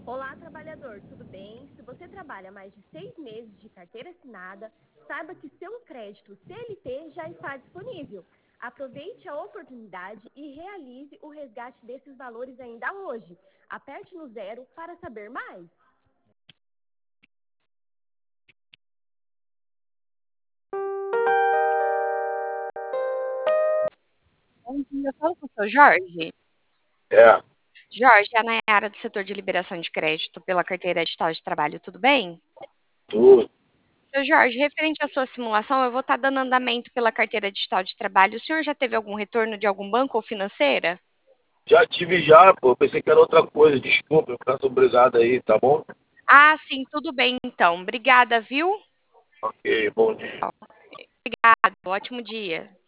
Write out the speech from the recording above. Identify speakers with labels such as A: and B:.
A: Olá, trabalhador, tudo bem? Se você trabalha mais de 6 meses de carteira assinada, saiba que seu crédito CLT já está disponível. Aproveite a oportunidade e realize o resgate desses valores ainda hoje. Aperte no 0 para saber mais.
B: Bom dia, eu falo com o seu Jorge.
C: É,
B: Jorge, é a Nayara do setor de liberação de crédito pela carteira digital de trabalho, tudo bem?
C: tudo.
B: Seu Jorge, referente à sua simulação, eu vou estar dando andamento pela carteira digital de trabalho. O senhor já teve algum retorno de algum banco ou financeira?
C: Já tive já, pô. Pensei que era outra coisa. Desculpa, muito obrigado aí, tá bom?
B: Ah, sim, tudo bem então. Obrigada, viu?
C: Ok, bom dia.
B: Obrigado, ótimo dia.